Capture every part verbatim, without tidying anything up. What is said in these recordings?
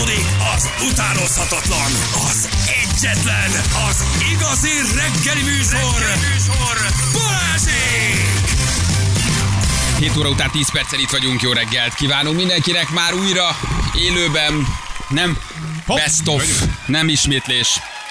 Folytatódik az utánozhatatlan, az egyetlen, az igazi reggeli műsor, reggeli műsor Balázsék! hét óra után tíz perccel itt vagyunk, jó reggelt kívánunk mindenkinek már újra élőben, nem Hopp. Best of, nem ismétlés.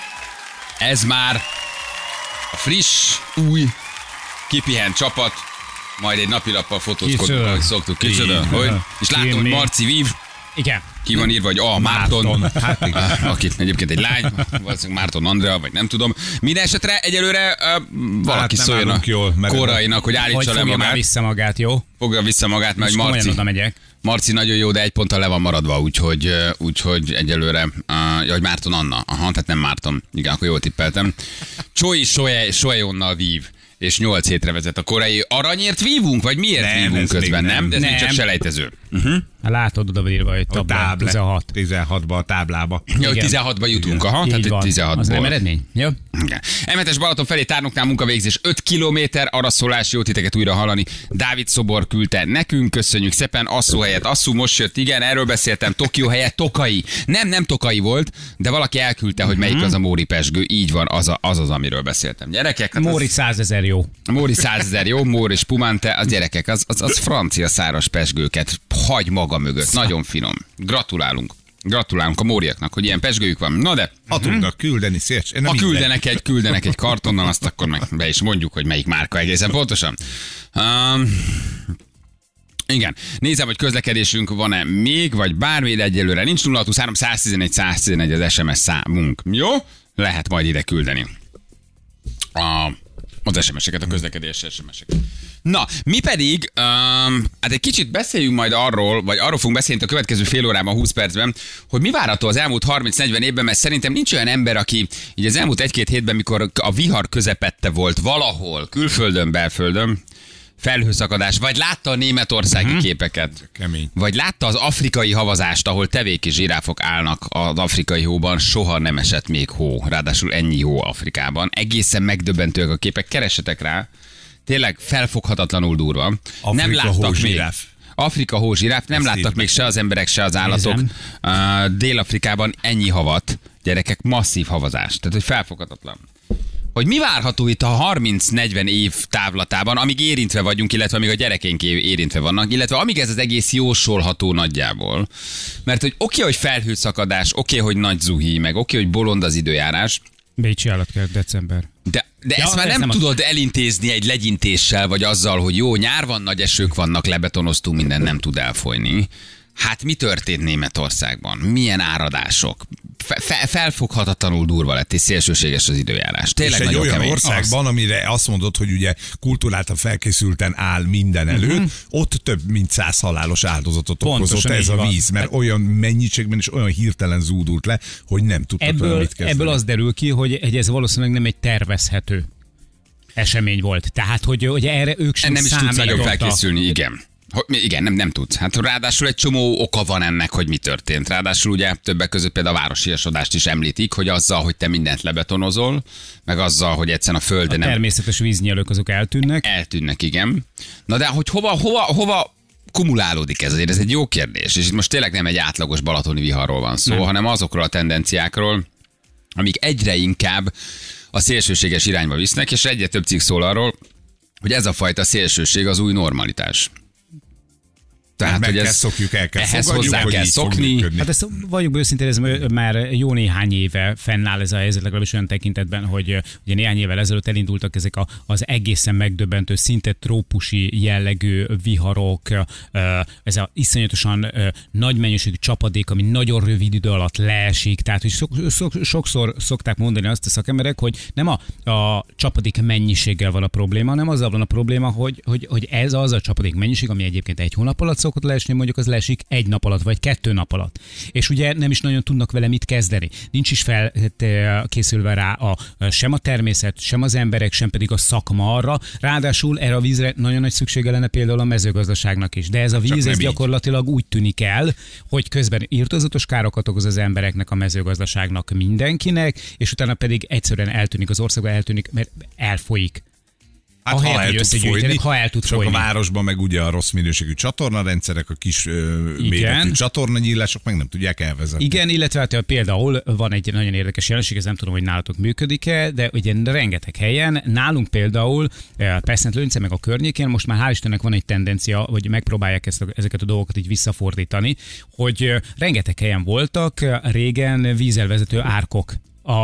Ez már a friss, új, kipihent csapat, majd egy napilappal fotózkodunk, ahogy szoktuk. Kicsoda, hogy? És látom, hogy Marci vív. Igen. Ki van írva, hogy A. Márton, hát, akit egyébként egy lány, valószínűleg Márton Andrea, vagy nem tudom. Minden esetre egyelőre uh, valaki hát szóljon a jól, korainak, hogy állítsa hogy le magát. Fogja vissza magát, jó? Fogja vissza magát, mert Marci, Marci nagyon jó, de egy ponttal le van maradva, úgyhogy, úgyhogy egyelőre, uh, hogy Márton Anna, aha, tehát nem Márton. Igen, akkor jól tippeltem. Csói Soejonnal vív. És nyolc hétre vezet a korai. Aranyért vívunk, vagy miért nem, vívunk közben, nem? De ez nem. Csak selejtező. Uh-huh. Látod oda írva, hogy táblá, tizenhat. tizenhatba a táblába. Ja, hogy tizenhatba jutunk, aha. Így tehát tizenhatból. Az nem eredmény? Jó. em hetes Balaton felé tárnoknál munkavégzés öt kilométer, arra szólás, jó titeket újra hallani. Dávid Szobor küldte nekünk, köszönjük szépen. Asszú helyett Asszú, most jött, igen, erről beszéltem. Tokió helyett Tokai. Nem, nem Tokai volt, de valaki elküldte, hogy melyik az a Móri pezsgő. Így van, az az, az, az amiről beszéltem. Gyerekek, hát Móri százezer jó. Móri százezer jó, Móri és Pumante, az gyerekek, az, az, az francia száraz pezsgőket hagy maga mögött. Nagyon finom. Gratulálunk. Gratulálunk a Móriaknak, hogy ilyen pezsgőjük van. Na de... Ha tudnak küldeni, szépen. Ha küldenek egy, küldenek egy kartonnal, azt akkor meg be is mondjuk, hogy melyik márka egészen pontosan. Um, igen. Nézem, hogy közlekedésünk van-e még, vagy bármi, de egyelőre nincs. Nulla hatvanhárom száztizenegy száztizenegy az es em es számunk. Jó? Lehet majd ide küldeni. A... Az es em es-eket, a közlekedési es em es-eket. Na, mi pedig, um, hát egy kicsit beszéljünk majd arról, vagy arról fogunk beszélni a következő fél órában, húsz percben, hogy mi várható az elmúlt harminc-negyven évben, mert szerintem nincs olyan ember, aki így az elmúlt egy-két hétben, mikor a vihar közepette volt valahol, külföldön, belföldön, felhőszakadás, vagy látta a németországi uh-huh. képeket, kemény. Vagy látta az afrikai havazást, ahol tevéki zsiráfok állnak az afrikai hóban, soha nem esett még hó, ráadásul ennyi hó Afrikában. Egészen megdöbbentőek a képek, keressetek rá, tényleg felfoghatatlanul durva. Afrika nem láttak hó még. Zsiráf. Afrika hó zsiráf, nem Ezt láttak még se az emberek, se az állatok. Uh, Dél-Afrikában ennyi havat, gyerekek, masszív havazás, tehát hogy felfoghatatlan. Hogy mi várható itt a harminc-negyven év távlatában, amíg érintve vagyunk, illetve amíg a gyerekeink érintve vannak, illetve amíg ez az egész jósolható nagyjából. Mert hogy oké, okay, hogy felhőszakadás, oké, okay, hogy nagy zuhí, meg oké, okay, hogy bolond az időjárás. Bécsi állatkert, december. De, de ja, ezt már ez nem, nem tudod az... elintézni egy legyintéssel, vagy azzal, hogy jó, nyár van, nagy esők vannak, lebetonoztunk, minden nem tud elfolyni. Hát mi történt Németországban? Milyen áradások? Fe- felfoghatatlanul durva lett, és szélsőséges az időjárás. Tényleg és egy olyan kemény. országban, az... amire azt mondod, hogy ugye kultúráltan felkészülten áll minden előtt, uh-huh. ott több mint száz halálos áldozatot okozott ez a víz, mert van. Olyan mennyiségben és olyan hirtelen zúdult le, hogy nem tudtak ebből, mit kezdeni. Ebből az derül ki, hogy ez valószínűleg nem egy tervezhető esemény volt. Tehát, hogy, hogy erre ők sem nem is tudsz nagyon felkészülni, igen. Igen, nem, nem tudsz. Hát ráadásul egy csomó oka van ennek, hogy mi történt. Ráadásul ugye többek között például a városiasodást is említik, hogy azzal, hogy te mindent lebetonozol, meg azzal, hogy egyszerűen a föld... A nem... természetes víznyelők azok eltűnnek. Eltűnnek, igen. Na de hogy hova, hova, hova kumulálódik ez? Azért ez egy jó kérdés. És itt most tényleg nem egy átlagos balatoni viharról van szó, nem. hanem azokról a tendenciákról, amik egyre inkább a szélsőséges irányba visznek, és egyre több cikk szól arról, hogy ez a fajta szélsőség az új normalitás. Tehát, meg hogy kell ez, szokjuk, el kell ehhez fogadjuk, hozzá kell szokni. Hát ezt vagyunk őszintén, ez már jó néhány éve fennáll ez a helyzet, legalábbis olyan tekintetben, hogy ugye néhány évvel ezelőtt elindultak ezek a, az egészen megdöbbentő, szinte trópusi jellegű viharok, ez az iszonyatosan nagy mennyiségű csapadék, ami nagyon rövid idő alatt leesik, tehát hogy szok, szok, sokszor szokták mondani azt a szakemberek, hogy nem a, a csapadék mennyiséggel van a probléma, hanem azzal van a probléma, hogy, hogy, hogy ez az a csapadék mennyiség, ami egyébként egy hónap alatt szokott leesni, mondjuk az leesik egy nap alatt, vagy kettő nap alatt. És ugye nem is nagyon tudnak vele mit kezdeni. Nincs is felkészülve rá a, sem a természet, sem az emberek, sem pedig a szakma arra. Ráadásul erre a vízre nagyon nagy szüksége lenne például a mezőgazdaságnak is. De ez a víz ez gyakorlatilag úgy tűnik el, hogy közben irtózatos károkat okoz az embereknek, a mezőgazdaságnak, mindenkinek, és utána pedig egyszerűen eltűnik az országba, eltűnik, mert elfolyik. Hát, ha, Ahelyett, el hogy tud folyni, ha el tud csak folyni. a városban meg ugye a rossz minőségű csatornarendszerek, a kis ö, méretű csatornanyílások meg nem tudják elvezetni. Igen, illetve hát például van egy nagyon érdekes jelenség, ez nem tudom, hogy nálatok működik-e, de ugye rengeteg helyen, nálunk például Peszent-Lőrince meg a környékén most már hál' Istennek van egy tendencia, hogy megpróbálják ezt a, ezeket a dolgokat így visszafordítani, hogy rengeteg helyen voltak régen vízelvezető árkok a,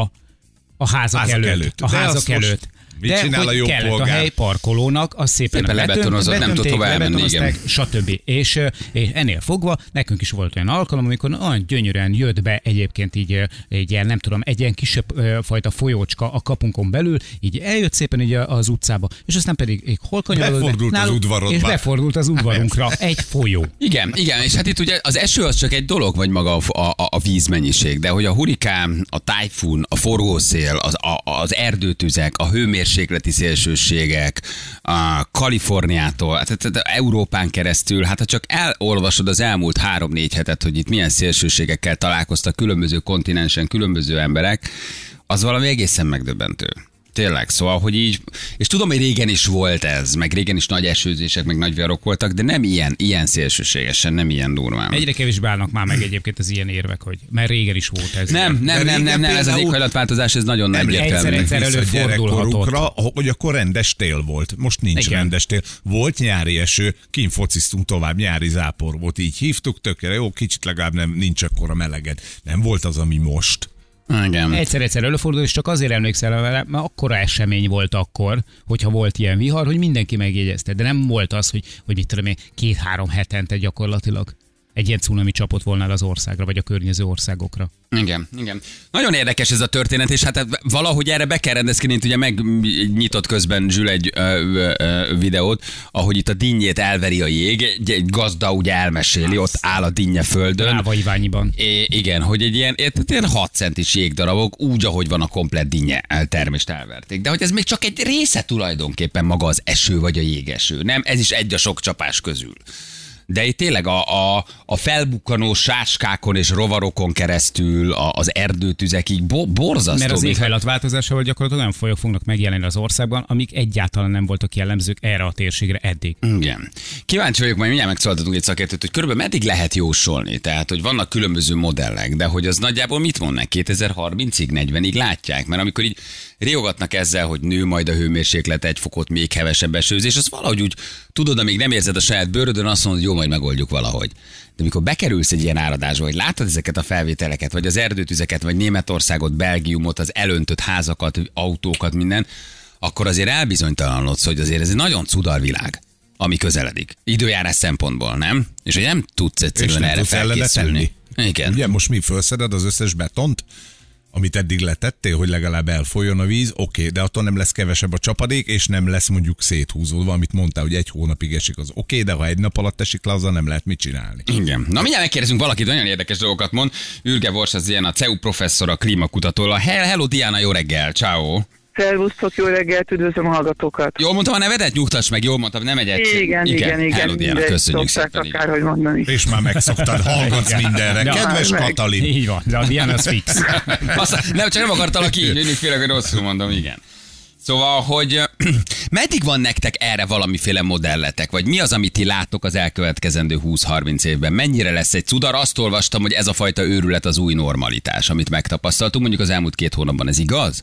a házak, házak előtt. előtt. A házak előtt. Mit de csinál hogy a jó kellett polgár? a helyparkolónak, az szépen, szépen lebetonozott, nem tud tovább menni, igen. Stb. És, és ennél fogva nekünk is volt olyan alkalom, amikor olyan gyönyörűen jött be egyébként így, így ilyen, nem tudom, egy ilyen kisebb fajta folyócska a kapunkon belül, így eljött szépen így az utcába, és aztán pedig így hol kanyarodott befordult be, az nálunk, udvarodba. és befordult az udvarunkra egy folyó. Igen, igen, és hát itt ugye az eső az csak egy dolog, vagy maga a, a, a vízmennyiség, de hogy a hurikán, a tájfun, a forgószél, az, a, az erdőtüzek, a hőmérsékleti szélsőségek, a Kaliforniától, hát, hát Európán keresztül, hát ha csak elolvasod az elmúlt három-négy hetet, hogy itt milyen szélsőségekkel találkoztak különböző kontinensen, különböző emberek, az valami egészen megdöbbentő. Tényleg, szóval, hogy így, és tudom, hogy régen is volt ez, meg régen is nagy esőzések, meg nagy viharok voltak, de nem ilyen, ilyen szélsőségesen, nem ilyen durván. Egyre kevésbé állnak már meg egyébként az ilyen érvek, hogy mert régen is volt ez. Nem, nem, nem, nem, nem, ez az éghajlatváltozás, ez nagyon nagy egyszer, egyszer előfordulhatott. Hogy akkor rendes tél volt. Most nincs Igen. rendes tél. Volt nyári eső, kint fociztunk tovább, nyári zápor volt, így hívtuk, tökre jó, kicsit legalább nem, nincs akkora meleged. Nem volt az, ami most. Igen. Egyszer-egyszer előfordul, és csak azért emlékszel vele, mert akkora esemény volt akkor, hogyha volt ilyen vihar, hogy mindenki megjegyezte. De nem volt az, hogy, hogy mit tudom én, két-három hetente gyakorlatilag egy ilyen cunami csapott volna az országra, vagy a környező országokra. Igen, igen. Nagyon érdekes ez a történet, és hát valahogy erre be kell rendezkedni, ugye megnyitott közben Zsül egy ö, ö, ö, videót, ahogy itt a dinnyét elveri a jég, egy, egy gazda ugye elmeséli, ott áll a dinnye földön. Ráva Iványiban. É, igen, hogy egy ilyen, ilyen hat centis jégdarabok, úgy, ahogy van a komplett dinnye termést elverték. De hogy ez még csak egy része tulajdonképpen maga az eső, vagy a jégeső, nem? Ez is egy a sok csapás közül. De itt tényleg a, a, a felbukkanó sáskákon és rovarokon keresztül, a, az erdőtüzekig bo, borzasztó. Mert az éghajlatváltozásával gyakorlatilag olyan folyók fognak megjelenni az országban, amik egyáltalán nem voltak jellemzők erre a térségre eddig. Igen. Kíváncsi vagyok, majd mindjárt megszólaltatunk egy szakértőt, hogy körülbelül meddig lehet jósolni. Tehát, hogy vannak különböző modellek, de hogy az nagyjából mit mondnak? kétezer-harmincig, negyvenig látják? Mert amikor így riogatnak ezzel, hogy nő majd a hőmérséklet egy fokot, még hevesebb esőzés, az valahogy úgy tudod, amíg nem érzed a saját bőrödön, azt mondod, hogy jó, majd megoldjuk valahogy. De amikor bekerülsz egy ilyen áradásba, hogy látod ezeket a felvételeket, vagy az erdőtüzeket, vagy Németországot, Belgiumot, az elöntött házakat, autókat, minden, akkor azért elbizonytalanodsz, hogy azért ez egy nagyon cudar világ, ami közeledik. Időjárás szempontból, nem? És hogy nem tudsz egyszerűen erre felkészülni. Igen. Ugye most mi felszeded az összes betont, amit eddig letettél, hogy legalább elfolyjon a víz, oké, okay, de attól nem lesz kevesebb a csapadék, és nem lesz mondjuk széthúzódva, amit mondtál, hogy egy hónapig esik, az oké, okay, de ha egy nap alatt esik le, azzal nem lehet mit csinálni. Igen. Na mindjárt megkérdezünk valakit, nagyon érdekes dolgokat mond. Ürge Vors, az ilyen a cé e u professzor, a klímakutatóról. Hello Diana, jó reggel, ciao. Szervusztok, jó reggelt, üdvözlöm a hallgatókat. Jól mondtam a nevedet? Nyugtass meg, jól mondtam, nem egy egység. Igen, igen, igen. Hello Diana, köszönjük szépen. Akárhogy mondani. És már megszoktad, hallgatsz mindenre. De Kedves Katalin. Így van, de a Diana az fix. Aztán, nem, csak nem akartalak így, hogy félek, hogy rosszul mondom, igen. Szóval, hogy meddig van nektek erre valamiféle modelletek, vagy mi az, amit ti láttok az elkövetkezendő húsz-harminc évben? Mennyire lesz egy cudar? Azt olvastam, hogy ez a fajta őrület az új normalitás, amit megtapasztaltunk, mondjuk az elmúlt két hónapban, ez igaz?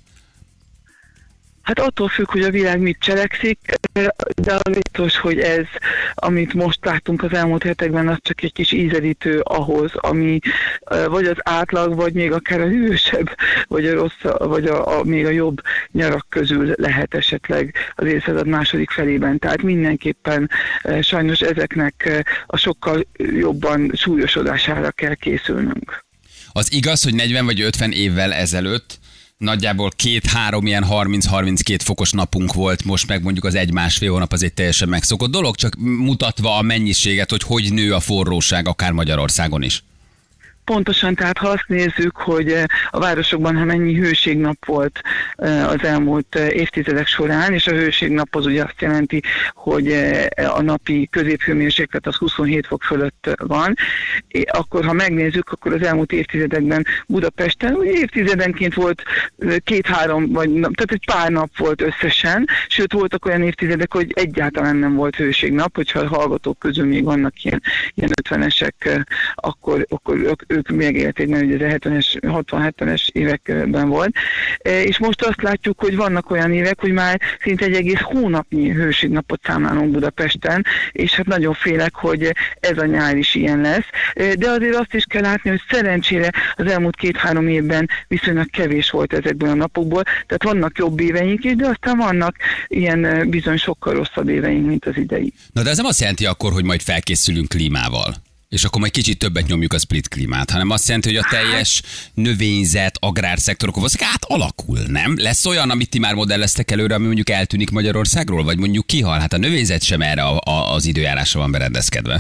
Hát attól függ, hogy a világ mit cselekszik, de az biztos, hogy ez, amit most láttunk az elmúlt hetekben, az csak egy kis ízelítő ahhoz, ami vagy az átlag, vagy még akár a hűvösebb, vagy a rossz, vagy a, a, még a jobb nyarak közül lehet esetleg az évszázad második felében. Tehát mindenképpen sajnos ezeknek a sokkal jobban súlyosodására kell készülnünk. Az igaz, hogy negyven vagy ötven évvel ezelőtt nagyjából két-három ilyen harminc-harminckét fokos napunk volt, most meg mondjuk az egy-másfél hónap az egy teljesen megszokott dolog, csak mutatva a mennyiséget, hogy hogy nő a forróság akár Magyarországon is. Pontosan, tehát ha azt nézzük, hogy a városokban ha mennyi hőségnap volt az elmúlt évtizedek során, és a hőségnap az ugye azt jelenti, hogy a napi középhőmérséklet az huszonhét fok fölött van, akkor ha megnézzük, akkor az elmúlt évtizedekben Budapesten ugye évtizedenként volt két-három, vagy tehát egy pár nap volt összesen, sőt voltak olyan évtizedek, hogy egyáltalán nem volt hőségnap, hogyha a hallgatók közül még vannak ilyen, ilyen ötvenesek, akkor, akkor ők, ők megélték, mert ugye a hetvenes, hatvan-hetvenes években volt. És most azt látjuk, hogy vannak olyan évek, hogy már szinte egy egész hónapnyi hőségnapot számlálunk Budapesten, és hát nagyon félek, hogy ez a nyár is ilyen lesz. De azért azt is kell látni, hogy szerencsére az elmúlt két-három évben viszonylag kevés volt ezekből a napokból, tehát vannak jobb éveink is, de aztán vannak ilyen bizony sokkal rosszabb éveink, mint az idei. Na de ez nem azt jelenti akkor, hogy majd felkészülünk klímával, és akkor majd kicsit többet nyomjuk a split klímát, hanem azt jelenti, hogy a teljes növényzet, agrárszektorok valószínűleg átalakul, nem? Lesz olyan, amit ti már modelleztek előre, ami mondjuk eltűnik Magyarországról, vagy mondjuk kihal? Hát a növényzet sem erre a, a, az időjárásra van berendezkedve.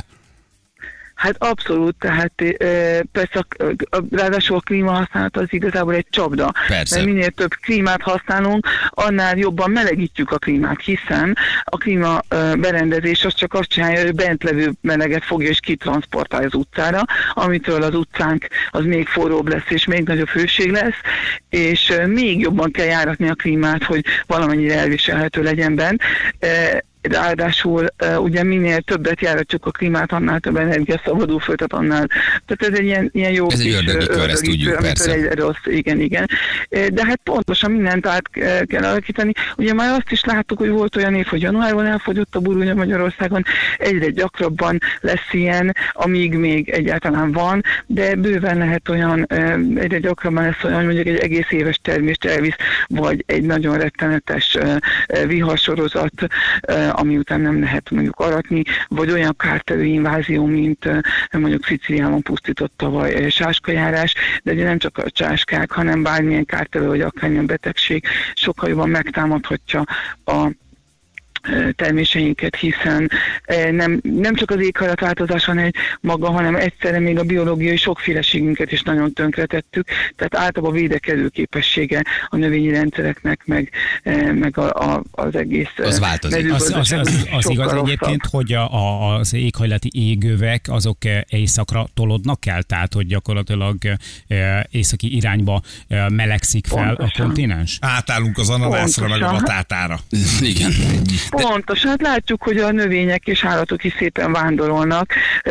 Hát abszolút, tehát e, persze a, ráadásul a klímahasználat az igazából egy csapda. Persze. Mert minél több klímát használunk, annál jobban melegítjük a klímát, hiszen a klíma e, berendezés az csak azt csinálja, hogy bent levő meleget fogja és kitranszportálja az utcára, amitől az utcánk az még forróbb lesz és még nagyobb hőség lesz, és e, még jobban kell járatni a klímát, hogy valamennyire elviselhető legyen bent. E, Ráadásul ugye minél többet járatjuk a klímát, annál több energia szabadul föl, tehát annál. Tehát ez egy ilyen, ilyen jó ez kis egy ördögi kör, ezt tudjuk, persze. Egy rossz, igen, igen. De hát pontosan mindent át kell alakítani. Ugye már azt is láttuk, hogy volt olyan év, hogy januárban elfogyott a burgonya Magyarországon, egyre gyakrabban lesz ilyen, amíg még egyáltalán van, de bőven lehet olyan, egyre gyakrabban lesz olyan, hogy mondjuk egy egész éves termést elvisz, vagy egy nagyon rettenetes viharsorozat, ami után nem lehet mondjuk aratni, vagy olyan kártevő invázió, mint mondjuk Szicíliában pusztított tavaly sáskajárás, de ugye nem csak a sáskák, hanem bármilyen kártevő, vagy akármilyen betegség sokkal jobban megtámadhatja a terméseinket, hiszen nem, nem csak az éghajlatváltozás van egy maga, hanem egyszerre még a biológiai sokféleségünket is nagyon tönkretettük, tehát általában a védekező képessége a növényi rendszereknek, meg, meg a, a, az egész... Az változik. Az, az, az, az igaz rosszabb. Egyébként, hogy a, a, az éghajlati égövek azok északra tolódnak el, tehát hogy gyakorlatilag északi irányba melegszik fel Pontosan. a kontinens? Átállunk az ananászra, meg a batátára. Igen. Pontosan, hát látjuk, hogy a növények és állatok is szépen vándorolnak,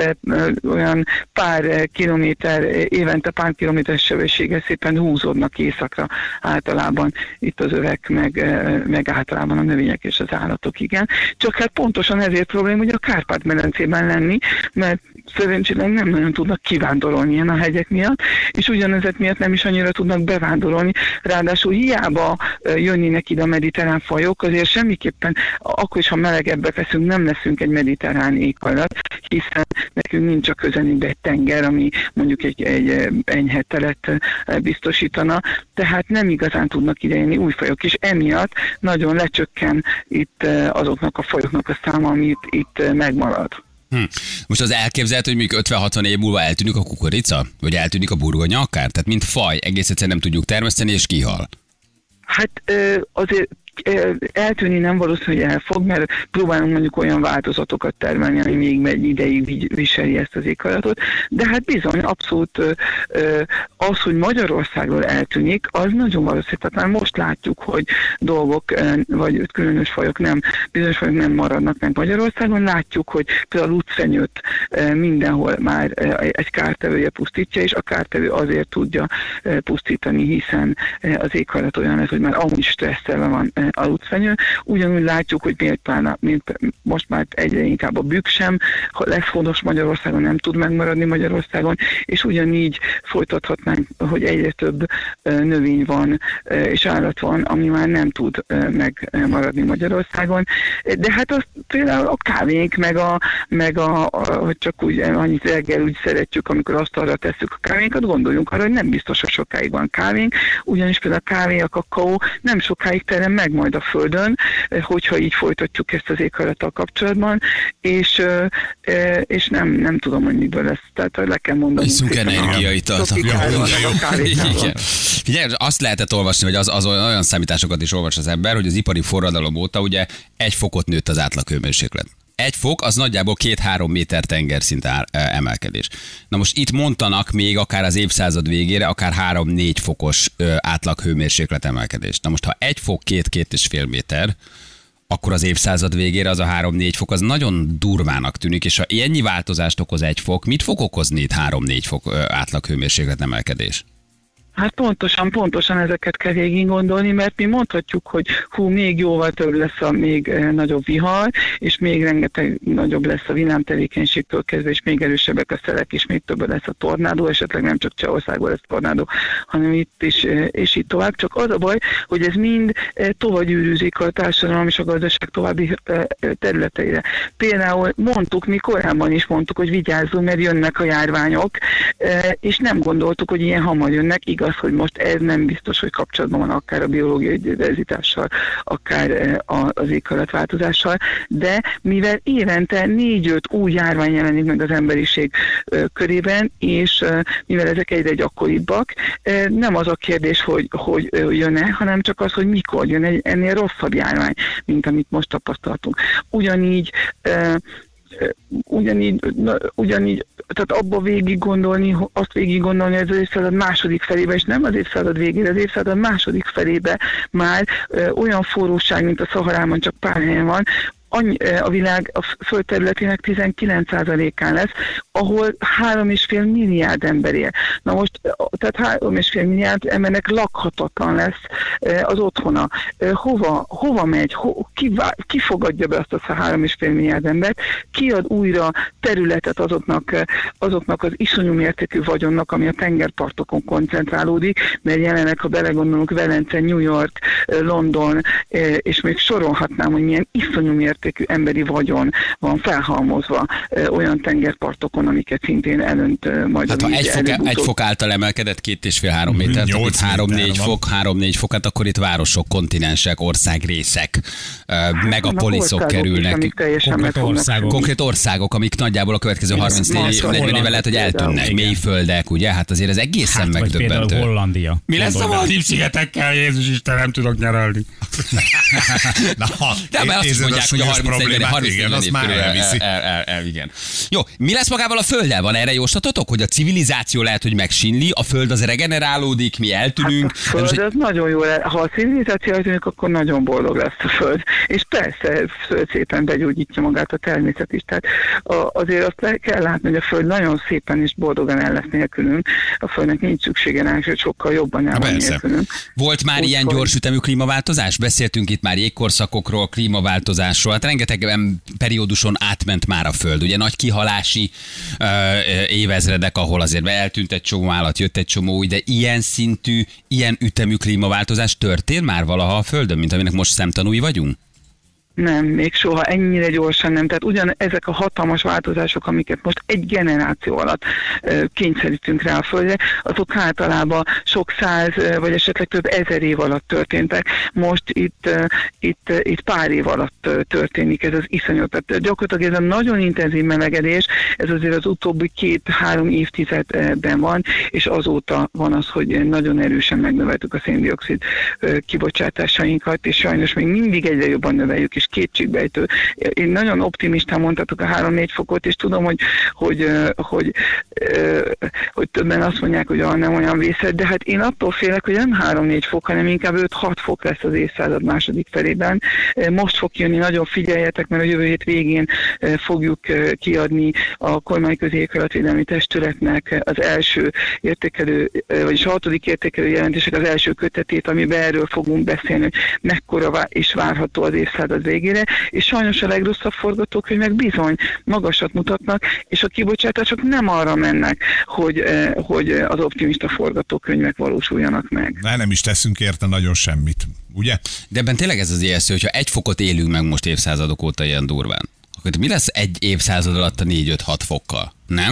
olyan pár kilométer, évente pár kilométer sebességgel szépen húzódnak északra általában itt az övek, meg, meg általában a növények és az állatok, igen. Csak hát pontosan ezért probléma, hogy a Kárpát-medencében lenni, mert szerencsére nem nagyon tudnak kivándorolni ilyen a hegyek miatt, és ugyanezek miatt nem is annyira tudnak bevándorolni. Ráadásul hiába jönnének ide a mediterrán fajok, azért semmiképpen, akkor is, ha melegebbek leszünk, nem leszünk egy mediterrán éghajlat, hiszen nekünk nincs a közelünkben egy tenger, ami mondjuk egy, egy enyhe telet biztosítana, tehát nem igazán tudnak idejönni új fajok, és emiatt nagyon lecsökken itt azoknak a fajoknak a száma, ami itt, itt megmarad. Hm. Most az elképzelhető, hogy mondjuk ötven-hatvan év múlva eltűnik a kukorica? Vagy eltűnik a burgonya akár? Tehát mint faj, egész egyszerűen nem tudjuk termeszteni, és kihal. Hát azért eltűnni nem valószínű, hogy el fog, mert próbálunk mondjuk olyan változatokat termelni, ami még egy ideig viseli ezt az éghajlatot, de hát bizony, abszolút az, hogy Magyarországról eltűnik, az nagyon valószínű. Tehát már most látjuk, hogy dolgok, vagy különös fajok nem, bizonyos fajok nem maradnak meg Magyarországon, látjuk, hogy például a lucfenyőt mindenhol már egy kártevője pusztítja, és a kártevő azért tudja pusztítani, hiszen az éghajlat olyan lesz, hogy már amúgy stresszelve van a lucfenyő. Ugyanúgy látjuk, hogy miért, miért most már egyre inkább a bükk sem lesz fontos Magyarországon, nem tud megmaradni Magyarországon, és ugyanígy folytathatnánk, hogy egyre több növény van és állat van, ami már nem tud megmaradni Magyarországon. De hát az például a kávénk, meg a, meg a, a hogy csak úgy annyit reggel úgy szeretjük, amikor azt arra tesszük a kávénkat, gondoljunk arra, hogy nem biztos, hogy sokáig van kávénk, ugyanis például a kávé, a kakaó nem sokáig terem meg majd a Földön, hogyha így folytatjuk ezt az éghajlattal kapcsolatban, és, és nem, nem tudom, hogy miből lesz. Tehát le kell mondani. Iszunk energiaitalt. Figyelj, azt lehetett olvasni, hogy az, az olyan számításokat is olvas az ember, hogy az ipari forradalom óta ugye egy fokot nőtt az átlaghőmérséklet. Egy fok az nagyjából két-három méter tengerszint emelkedés. Na most itt mondtanak még akár az évszázad végére, akár három-négy fokos átlag hőmérséklet emelkedés. Na most ha egy fok két-két és fél méter, akkor az évszázad végére az a három-négy fok az nagyon durvának tűnik, és ha ennyi változást okoz egy fok, mit fog okozni itt három-négy fok átlag hőmérséklet emelkedés? Hát pontosan, pontosan ezeket kell végig gondolni, mert mi mondhatjuk, hogy hú, még jóval több lesz a még nagyobb vihar, és még rengeteg nagyobb lesz a villámtevékenységtől kezdve, és még erősebbek a szelek, és még több lesz a tornádó, esetleg nem csak Csehországban lesz tornádó, hanem itt is, és így tovább. Csak az a baj, hogy ez mind tovább gyűrűzik a társadalom és a gazdaság további területeire. Például mondtuk, mi korábban is mondtuk, hogy vigyázzunk, mert jönnek a járványok, és nem gondoltuk, hogy ilyen hamar jönnek. Igaz, hogy most ez nem biztos, hogy kapcsolatban van akár a biológiai diverzitással, akár az éghajlatváltozással, de mivel évente négy-öt új járvány jelenik meg az emberiség körében, és mivel ezek egyre gyakoribbak, nem az a kérdés, hogy, hogy jön-e, hanem csak az, hogy mikor jön egy ennél rosszabb járvány, mint amit most tapasztaltunk. Ugyanígy Ugyanígy, na, ugyanígy, tehát abba végig gondolni, azt végig gondolni, hogy az évszázad második felébe, és nem az évszázad végére, az évszázad második felébe már ö, olyan forróság, mint a Szaharában, csak pár helyen van, annyi, a világ a föld területének tizenkilenc százalékán lesz, ahol három és fél milliárd ember él. Na most, tehát három és fél milliárd embernek lakhatatlan lesz az otthona. Hova, hova megy? Ho, ki, ki fogadja be azt a három és fél milliárd embert? Ki ad újra területet azoknak, azoknak az iszonyú mértékű vagyonnak, ami a tengerpartokon koncentrálódik, mert jelenleg, ha belegondolunk, Velence, New York, London, és még sorolhatnám, hogy milyen iszonyú mértékű emberi vagyon van felhalmozva olyan tengerpartokon, amiket szintén elönt majd hát a víz. Ha egy fok, egy fok által emelkedett két és fél három méter, itt három-négy fok, három-négy fokat, akkor itt városok, kontinensek, országrészek, hát, megapoliszok kerülnek. Is, konkrét országok. Konkrét országok, amik nagyjából a következő harminc-negyven éve lehet, hogy eltűnnek. Mélyföldek, ugye? Hát azért ez egészen hát, megdöbbentő. Hollandia. Mi lesz a Maldív-szigetekkel? Jézus Isten, nem tudok nyaralni. Na, de már azt is mondják, hogy a harminc-negyven év igen. Jó, mi lesz magával a Földdel? Van erre jóslatotok, hogy a civilizáció lehet, hogy megsínli, a Föld az regenerálódik, mi eltűnünk? Hát a Föld az nagyon jó lesz. Ha a civilizáció eltűnik, akkor nagyon boldog lesz a Föld. És persze szépen begyógyítja magát a természet is. Tehát azért azt le kell látni, hogy a Föld nagyon szépen és boldogan el lesz nélkülünk. A Földnek nincs szüksége rá, hogy sokkal jobban el van nélkülünk. Volt már úgy ilyen gyorsütemű klímaváltozás? Beszéltünk itt már jégkorszakokról, klímaváltozásról. Hát rengeteg perióduson átment már a Föld. Ugye nagy kihalási ö, évezredek, ahol azért eltűnt egy csomó állat, jött egy csomó új, de ilyen szintű, ilyen ütemű klímaváltozás történt már valaha a Földön, mint aminek most szemtanúi vagyunk? Nem, még soha ennyire gyorsan nem. Tehát ugyan ezek a hatalmas változások, amiket most egy generáció alatt ö, kényszerítünk rá a Földre, azok általában sok száz vagy esetleg több ezer év alatt történtek. Most itt, ö, itt, ö, itt pár év alatt ö, történik ez az iszonyat. Tehát gyakorlatilag ez a nagyon intenzív melegedés, ez azért az utóbbi két-három évtizedben van, és azóta van az, hogy nagyon erősen megnöveltük a széndioxid ö, kibocsátásainkat, és sajnos még mindig egyre jobban növeljük, és kétségbejtő. Én nagyon optimistán mondhatok a három-négy fokot, és tudom, hogy, hogy, hogy, hogy, hogy többen azt mondják, hogy ah, nem olyan vészes, de hát én attól félek, hogy nem három-négy fok, hanem inkább öt-hat fok lesz az évszázad második felében. Most fog jönni, nagyon figyeljetek, mert a jövő hét végén fogjuk kiadni a kormányközi éghajlatvédelmi testületnek az első értékelő, vagyis a hatodik értékelő jelentések az első kötetét, amiben erről fogunk beszélni, hogy mekkora is várható az évszázad végére, és sajnos a legrosszabb forgatókönyvek bizony magasat mutatnak, és a kibocsátások nem arra mennek, hogy, hogy az optimista forgatókönyvek valósuljanak meg. De nem is teszünk érte nagyon semmit, ugye? De ebben tényleg ez az ijesztő, hogyha egy fokot élünk meg most évszázadok óta ilyen durván, akkor mi lesz egy évszázad alatt a négy-öt-hat fokkal, nem?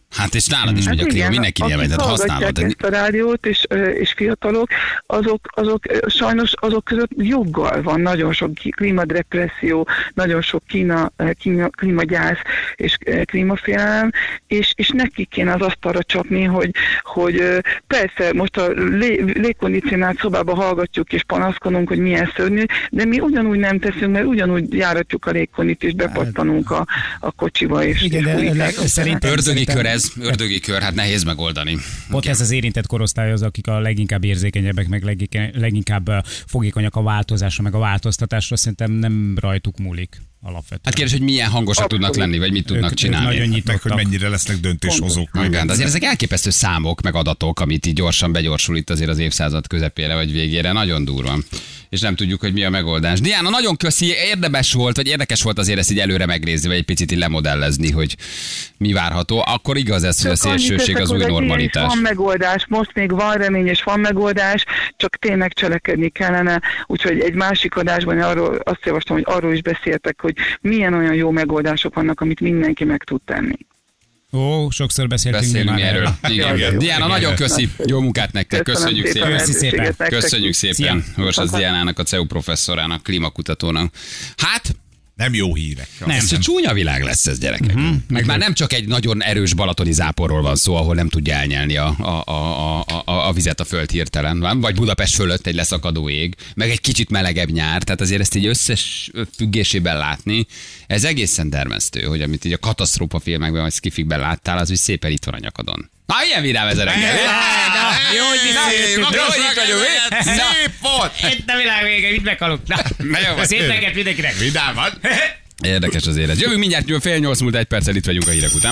Hát és nálad is megy a klíma, mindenki élvegy, tehát használod. Akik ezt a rádiót, és, és fiatalok, azok, azok sajnos azok között joggal van nagyon sok klímadepresszió, nagyon sok kína, kína, klímagyász és klímafélelem, és, és nekik kéne az asztalra csapni, hogy, hogy persze most a lé, légkondicionált szobába hallgatjuk és panaszkodunk, hogy milyen szörnyű, de mi ugyanúgy nem teszünk, mert ugyanúgy járatjuk a légkondit és bepattanunk a, a kocsiba. És, igen, és de szerintem... Ördögi kör ez, ördögi kör, hát nehéz megoldani. Ott ez az érintett korosztály az, akik a leginkább érzékenyebbek, meg leginkább fogékonyak a változásra, meg a változtatásra, szerintem nem rajtuk múlik alapvetően. Hát kérdés, hogy milyen hangosak Abszolút. tudnak lenni, vagy mit tudnak ők, csinálni. Ők nagyon meg, hogy mennyire lesznek döntéshozók. Igen, de azért ezek elképesztő számok, meg adatok, amit így gyorsan begyorsul itt azért az évszázad közepére vagy végére. Nagyon durva. És nem tudjuk, hogy mi a megoldás. Diana, nagyon köszi, érdemes volt, vagy érdekes volt azért ezt így előre megnézni, vagy egy picit így lemodellezni, hogy mi várható. Akkor igaz ez, hogy a szélsőség az új normalitás. Van megoldás, most még van remény és van megoldás, csak tényleg cselekedni kellene. Úgyhogy egy másik adásban arról, azt javaslom, hogy arról is beszéltek, hogy milyen olyan jó megoldások vannak, amit mindenki meg tud tenni. Ó, sokszor beszéltünk Beszélünk már erről. erről. Igen. Diana, nagyon köszi. Jó munkát nektek. Köszönjük szépen. Köszi szépen. Köszönjük szépen. Horsas Diánának, a cé e u professzorának, klímakutatónak. Hát, nem jó hírek. Nem, ez csak csúnya világ lesz ez, gyerekek. Uh-huh. Meg már nem csak egy nagyon erős balatoni záporról van szó, ahol nem tudja elnyelni a, a, a, a, a vizet a föld hirtelen, vagy Budapest fölött egy leszakadó ég, meg egy kicsit melegebb nyár, tehát azért ezt így összes függésében látni, ez egészen dermesztő, hogy amit így a katasztrófa filmekben, vagy skifikben láttál, az úgy szépen itt van a nyakadon. Na, ilyen vidám ez a reggel. Jó, hogy visszajöttünk. Szép volt. Itt a világ vége, mit meghalunk. Szép reggelt mindenkinek. Vidáman. Érdekes az élet. Jövünk mindjárt, fél nyolc múlt egy perccel itt vagyunk a hírek után.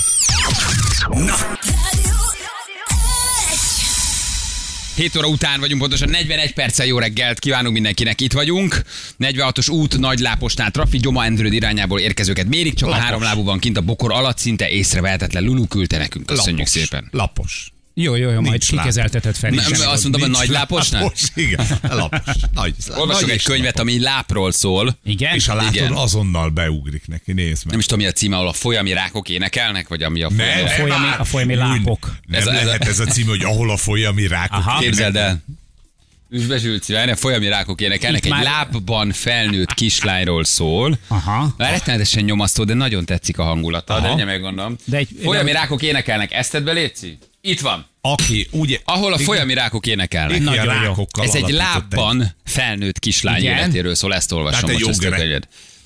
hét óra után vagyunk, pontosan negyvenegy perccel jó reggelt kívánunk mindenkinek, itt vagyunk. negyvenhatos út Nagyláposnál trafik, Gyoma Endrőd irányából érkezőket mérik, csak lapos. A három lábú van kint a bokor alatt, szinte észrevehetetlen. Lulu küldte nekünk, köszönjük lapos. szépen. Lapos. Jó, jó, jó, majd kikezeltetett fel. Nem, azt mondom, hogy nagy láposnál? Lapos, igen, lapos. Nagy, Olvasok egy könyvet, lapos. Ami lápról szól. Igen? És ha látod, igen. azonnal beugrik neki, nézd meg. Nem is tudom, mi a címe, ahol a folyami rákok énekelnek, vagy ami a folyami, a folyami, a folyami lápok. Nem ez a, ez lehet ez a cím, hogy ahol a folyami rákok Aha, képzeld el. Üsbe Zsülci, a folyami rákok énekelnek, egy már... lábban felnőtt kislányról szól. Aha. Rettenetesen nyomasztó, de nagyon tetszik a hangulata, de ugye meggondolom. Egy... Folyami de... rákok énekelnek, eszted be, Léci? Itt van. Aki, ugye, ahol a folyami rákok énekelnek. Nagyon jó. Ez egy lábban felnőtt kislány életéről szól, ezt olvasom most ezt a könyvet.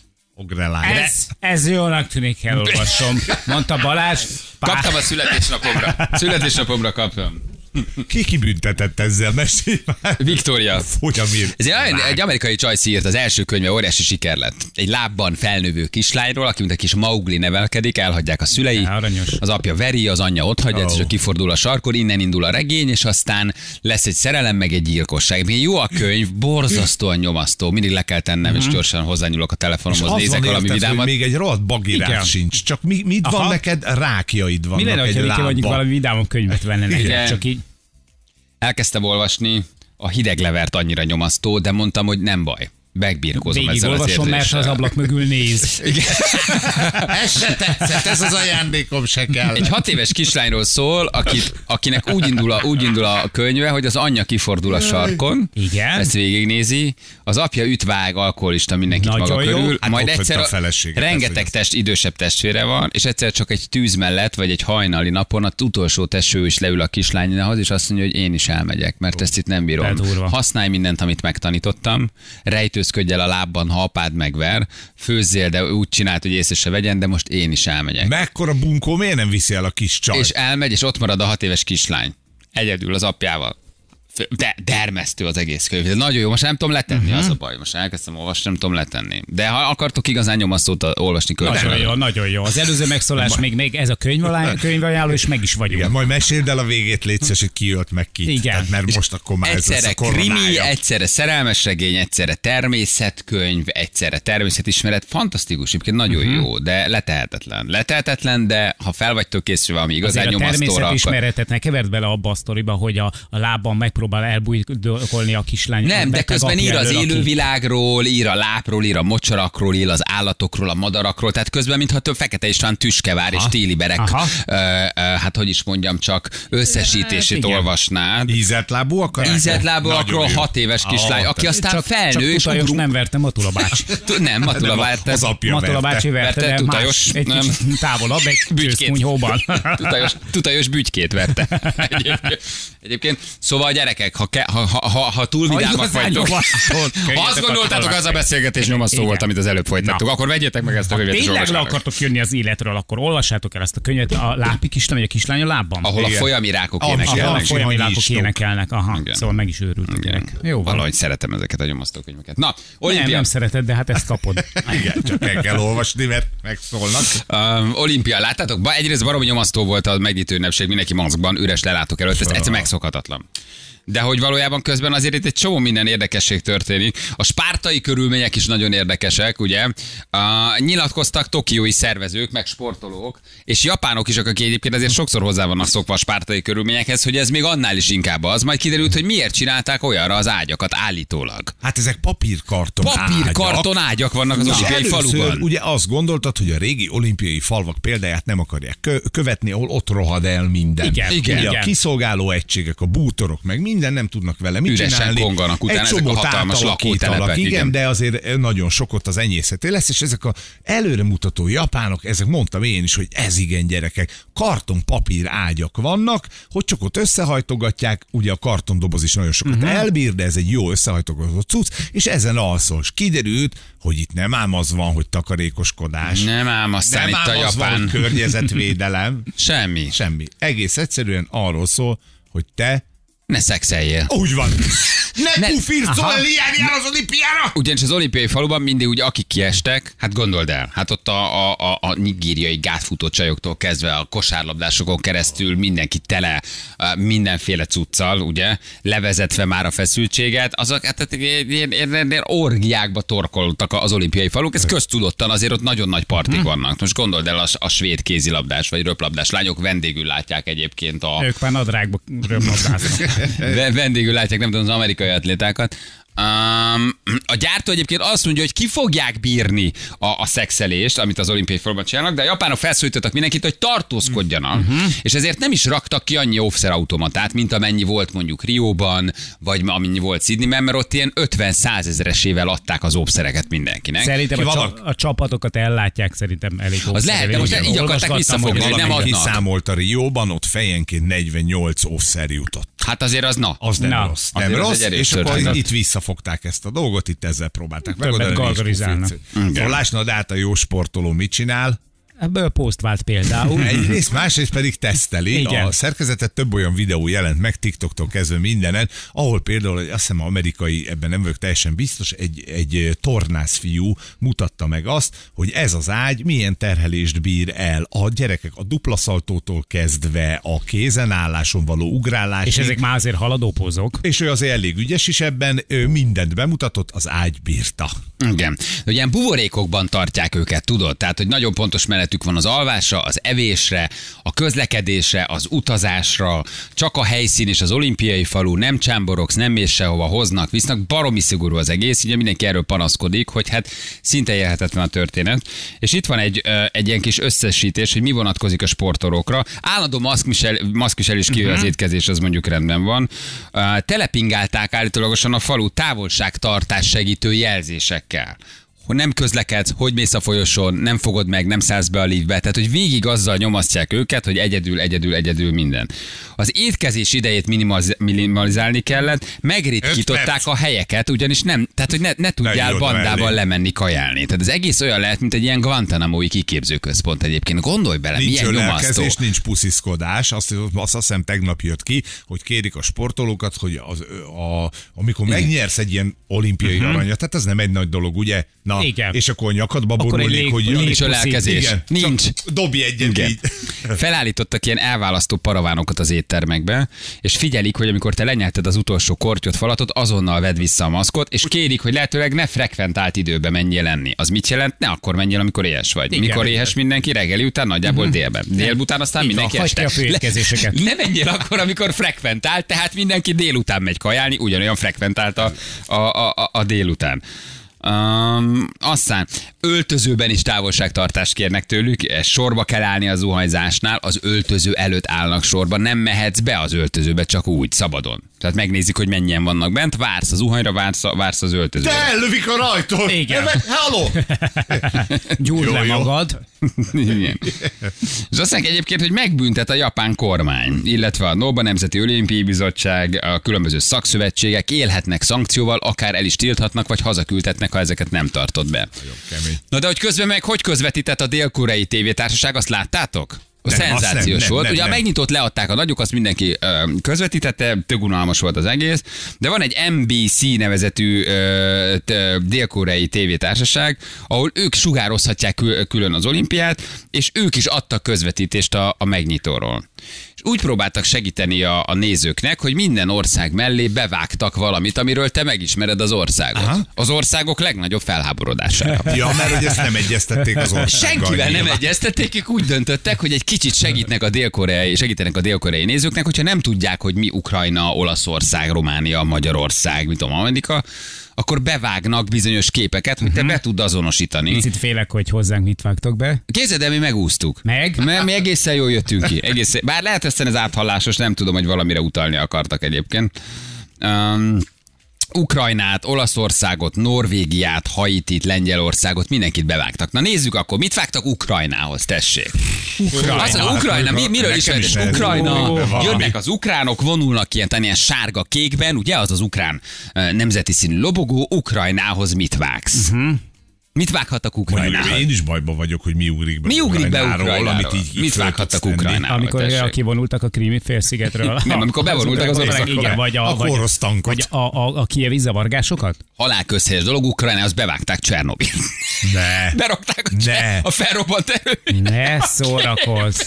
Ez, ez jónak tűnik, elolvasom. Mondta Balázs. Pá... Kaptam a születésnapomra. Születésnapomra kaptam. Ki kibüntetett ezzel? Mesélj már. Viktória. Folyamír. Ez egy, egy amerikai csajci írt, az első könyve óriási siker lett. Egy lábban felnövő kislányról, aki mint a kis Maugli nevelkedik, elhagyják a szülei. Aranyos. Az apja veri, az anyja otthagyja, oh. és a kifordul a sarkon, innen indul a regény, és aztán lesz egy szerelem, meg egy gyilkosság. Milyen jó a könyv, borzasztóan nyomasztó. Mindig le kell tennem, uh-huh. és gyorsan hozzányúlok a telefonomhoz, nézek valami vidámat. Még egy rohadt bagirák sincs. Csak mi, mit Aha. van neked? Rákjaid vannak. Mi lenne, egy hogyha mondjuk valami vidámabb könyvet venne neked? Csak így. Elkezdtem olvasni, a hideglevert annyira nyomasztó, de mondtam, hogy nem baj. Megbirkózom ezzel az érzéssel. Mert az ablak mögül néz. Ez se tetszett, ez az ajándékom se kell. Egy hat éves kislányról szól, akit, akinek úgy indul, a, úgy indul a könyve, hogy az anyja kifordul a sarkon. Igen. Ezt végignézi. Az apja ütvág, alkoholista mindenkit nagyon maga jó. körül. Hát majd egyszer a rengeteg test idősebb testvére van, és egyszer csak egy tűz mellett, vagy egy hajnali napon az utolsó testvő is leül a kislányhoz, és azt mondja, hogy én is elmegyek, mert ezt itt nem bírom. Használj mindent, amit megtanítottam. Rejtőzködj el a lábban, ha apád megver, főzzél, de úgy csinált, hogy észre se vegyen, de most én is elmegyek. Mekkora bunkó, miért nem viszi el a kis csaj? És elmegy, és ott marad a hat éves kislány. Egyedül az apjával. De dermesztő az egész könyv. De nagyon jó, most nem tudom letenni, uh-huh. az a baj. Most elkezdtem olvasni, nem tudom letenni. De ha akartok igazán nyomasztót olvasni, kölcsön. Nagyon jó, nagyon jó. Az előző megszólás még, még ez a könyvajánló, és meg is vagyunk. Igen, majd meséld el a végét, létszes, hogy ki ölt meg ki. Igen. Tehát, mert most akkor már ez egyszerre a krimi, egyszerre szerelmes regény, egyszerre természetkönyv, egyszerre természetismeret. Fantasztikus, egyébként nagyon uh-huh. jó, de letehetetlen. Letehetetlen, de ha fel vagytok készülve, ami igazán nyomasztóra, a természetismeretet ne keverd bele abba a sztoriba, hogy a, a lábban megpróbál megpróbál elbújkolni a kislány. Nem, de közben ír az élővilágról, ír a lápról, ír a mocsarakról, ír az állatokról, a madarakról, tehát közben mintha több Fekete István Tüskevár és Téliberek, ö, ö, hát hogy is mondjam, csak összesítését hát, olvasnád. Ízeltlábúak? Ízeltlábúakról hat éves kislány, aki aztán csak, felnő, és ugrunk... nem verte Matula bácsi. Nem, Matula verte. Az apja Matula bácsi verte, verte, de tutajos, más, egy nem. kicsit távolabb, egy csőszkunyhóban. tutajos, tutajos bütykét verte. Egyébként, egyébként szóval gyerekek, ha, ke, ha, ha, ha, ha túl vidámak vagytok, ha azt gondoltátok, az a beszélgetés nyomasztó volt, amit az előbb folytattuk, akkor vegyétek meg ezt a könyvet. Tényleg le akartok jönni az életről, akkor olvassátok el ezt a könyvet, a Lápi kislány, vagy a kislány a lábban. Ahol a folyami rákok énekelnek. Ahol a folyami rákok énekelnek, aha. Szóval meg is őrült a gyerek. Jó, valahogy szeretem ezeket a nyomasztó könyveket. Na, Olimpia. Nem, nem szereted, de hát ezt kapod. Igen, csak el kell olvasni, mert megszólnak. Um, Olimpia, láttátok? Ba, egyrészt baromi nyomasztó volt a megnyitó ünnepség, mindenki maszkban, üres lelátok előtt, ez egyszer megszokhatatlan. De hogy valójában közben azért itt egy csomó minden érdekesség történik. A spártai körülmények is nagyon érdekesek, ugye? Uh, nyilatkoztak tokiói szervezők, meg sportolók, és japánok is, akik egyébként azért sokszor hozzá vannak szokva a spártai körülményekhez, hogy ez még annál is inkább az. Majd kiderült, hogy miért csinálták olyanra az ágyakat állítólag. Hát ezek papírkarton Papírkarton ágyak. ágyak vannak az olimpiai faluban. Ugye azt gondoltad, hogy a régi olimpiai falvak példáját nem akarják kö- követni, ahol ott rohad el minden. Igen, igen, ugye igen. A kiszolgáló egységek, a bútorok, meg minden nem tudnak vele mit Üresen csinálni. konganak utána ezek a hatalmas lakótelepek. Igen, igen, de azért nagyon sokot az enyészeté lesz, és ezek a előremutató japánok, ezek mondtam én is, hogy ez igen gyerekek, karton-papír ágyak vannak, hogy csak ott összehajtogatják, ugye a kartondoboz is nagyon sokat uh-huh. elbír, de ez egy jó összehajtogatott cucc, és ezen alszol. És kiderült, hogy itt nem ám az van, hogy takarékoskodás. Nem ám aztán nem itt ám a az japán. van, hogy környezetvédelem. Semmi. Semmi. Egész egyszerűen arról szól, hogy te Ne szexeljél. úgy van. Ne, Ne- ne pufircolj, járjál az olimpiára! Ugyanis az olimpiai faluban mindig úgy, akik kiestek, hát gondold el, hát ott a, a, a, a nigériai gátfutó csajoktól kezdve a kosárlabdásokon keresztül mindenki tele mindenféle cuccal, ugye, levezetve már a feszültséget, azok hát ilyen, ilyen, ilyen orgiákba torkoltak az olimpiai faluk, ez köztudottan, azért ott nagyon nagy partik vannak. Most gondold el, a, a svéd kézilabdás vagy röplabdás lányok vendégül látják egyébként a... Ők már nadrágba röplabdáznak. vendégül látják, nem tudom, az amerikai atlétákat. Um, a gyártó egyébként azt mondja, hogy ki fogják bírni a, a szexelést, amit az olimpiai falban csinálnak, de a japánok felszólítottak mindenkit, hogy tartózkodjanak, uh-huh. és ezért nem is raktak ki annyi offszer automatát, mint amennyi volt mondjuk Rióban, vagy amennyi volt Sydneyben, mert ott ilyen ötven-százezeresével adták az offszereket mindenkinek. Szerintem a, valak... csa- a csapatokat ellátják szerintem elég Az lehet, de most így akarták visszafogni, hogy nem adnak. Kiszámolt a Rióban, ott fejenként negyvennyolc offszer jutott. Hát azért az na. Az nem Na, rossz. Nem azért az rossz, egy erős és akkor történet. itt visszafogták ezt a dolgot, itt ezzel próbálták Többet megoldani. gargarizálnak. Szóval lásnod át, a jó sportoló mit csinál. Ebből poszt vált például. Egyrészt, másrészt pedig teszteli. Igen. A szerkezetet több olyan videó jelent meg TikToktól kezdve mindenen, ahol például, azt hiszem amerikai, ebben nem vagyok teljesen biztos, egy, egy tornász fiú mutatta meg azt, hogy ez az ágy milyen terhelést bír el. A gyerekek a dupla szaltótól kezdve a kézenálláson való ugrálásig. És ezek már azért haladó pozok. És ő azért elég ügyes is ebben, ő mindent bemutatott, az ágy bírta. Igen. Ilyen buborékokban tartják őket, tudod? Tehát, hogy nagyon pontos menetük van az alvásra, az evésre, a közlekedésre, az utazásra, csak a helyszín és az olimpiai falu, nem csámborogsz, nem mész sehova, hoznak, visznek, baromi szigorú az egész, ugye mindenki erről panaszkodik, hogy hát szinte élhetetlen a történet. És itt van egy, egy ilyen kis összesítés, hogy mi vonatkozik a sportolókra. Állandó maszkvisel, maszkviselés kívül az étkezés, az mondjuk rendben van. Telepingálták állítólagosan a falu távolságtartás segítő jelzésekkel. Hogy nem közlekedsz, hogy mész a folyosón, nem fogod meg, nem szállsz be a liftbe. Tehát, hogy végig azzal nyomasztják őket, hogy egyedül, egyedül, egyedül minden. Az étkezés idejét minimaliz- minimalizálni kellett, megritkították a helyeket, ugyanis nem, tehát, hogy ne, ne tudjál ne bandával lemenni kajálni. Tehát az egész olyan lehet, mint egy ilyen Guantanamo-i kiképzőközpont egyébként. Gondolj bele, Nincs milyen nyomasztó. ölelkezés, nincs pusziszkodás. Azt, azt hiszem tegnap jött ki, hogy kérik a sportolókat, hogy az, a, amikor megnyersz egy ilyen olimpiai uh-huh. aranyat, tehát ez nem egy nagy dolog, ugye? Na, Na, igen. És akkor a nyakadba borulnék, hogy Nincs ölelkezés. Igen, Nincs. Dobj egyet Igen. így. Felállítottak ilyen elválasztó paravánokat az éttermekbe, és figyelik, hogy amikor te lenyelted az utolsó kortyot, falatot, azonnal vedd vissza a maszkot, és kérik, hogy lehetőleg ne frekventált időben menjél lenni. Az mit jelent? Ne akkor menjél, amikor éhes vagy. Igen, mikor igen. éhes mindenki? Reggeli után, nagyjából délben. Délután aztán Így van, mindenki hagyd ki este. a főétkezéseket. Ne menjél akkor, amikor frekventált, tehát mindenki délután megy kajálni, ugyanolyan frekventált a, a, a, a délután. Um, aztán öltözőben is távolságtartást kérnek tőlük, sorba kell állni a zuhanyzásnál, az öltöző előtt állnak sorba, nem mehetsz be az öltözőbe csak úgy, szabadon. Tehát megnézik, hogy mennyien vannak bent, vársz az zuhanyra, vársz, vársz az öltözőre. De ellövik a rajtot! Igen. Halló! Gyúrd le Jó, jó. magad. Igen. És azt mondják egyébként, hogy megbüntet a japán kormány, illetve a NOBA Nemzeti Olimpiai Bizottság, a különböző szakszövetségek élhetnek szankcióval, akár el is tilthatnak, vagy hazaküldhetnek, ha ezeket nem tartod be. Kemény. Na de hogy közben meg hogy közvetített a dél-koreai tévétársaság, azt láttátok? A Nem, szenzációs azt nem, nem, volt. nem, Ugye a nem. megnyitót leadták a nagyok, azt mindenki ö, közvetítette, tök unalmas volt az egész, de van egy em bé cé nevezetű ö, t, dél-koreai tévétársaság, ahol ők sugározhatják kül, külön az olimpiát, és ők is adtak közvetítést a, a megnyitóról. És úgy próbáltak segíteni a, a nézőknek, hogy minden ország mellé bevágtak valamit, amiről te megismered az országot. Aha. Az országok legnagyobb felháborodására. Ja, mert hogy ezt nem egyeztették az országgal. Senkivel nem nyilván. egyeztették, ők úgy döntöttek, hogy egy kicsit segítnek a dél-koreai, segítenek a dél-koreai nézőknek, hogyha nem tudják, hogy mi Ukrajna, Olaszország, Románia, Magyarország, mit tudom, Amerika, akkor bevágnak bizonyos képeket, hogy te be tudd azonosítani. Picit félek, hogy hozzánk mit vágtok be. Képzeld el, mi megúsztuk. Meg? Mert mi egészen jól jöttünk ki. Egészen, bár lehet, hogy ez áthallásos, nem tudom, hogy valamire utalni akartak egyébként. Um, Ukrajnát, Olaszországot, Norvégiát, Haitit, Lengyelországot, mindenkit bevágtak. Na nézzük akkor, mit vágtak Ukrajnához, tessék. Ukrajna. Azt mondja, Ukrajna, mi, miről is Nekem is van? ez Ukrajna, jó, valami. jönnek az ukránok, vonulnak ilyen, ilyen sárga kékben, ugye az az ukrán ö, nemzeti színű lobogó, Ukrajnához mit vágsz? Uh-huh. Mit vághattak Ukrajnához? Mondjuk, én is bajban vagyok, hogy mi ugrik be Mi ugrik be Ukrajnáról? amit így Mit föl vághattak tudsz tenni. Ukrajnáról? Amikor tessék. kivonultak a Krími félszigetről. Nem, amikor bevonultak az oroszok. Igen, vagy a, A vagy, orosz tankot. vagy a, a, a kievi zavargásokat? Halálközhelyes dolog, Ukrajnához bevágták Csernobil. Ne. Berakták a, Ne. cser, a felrobbant erő. Ne szórakozz.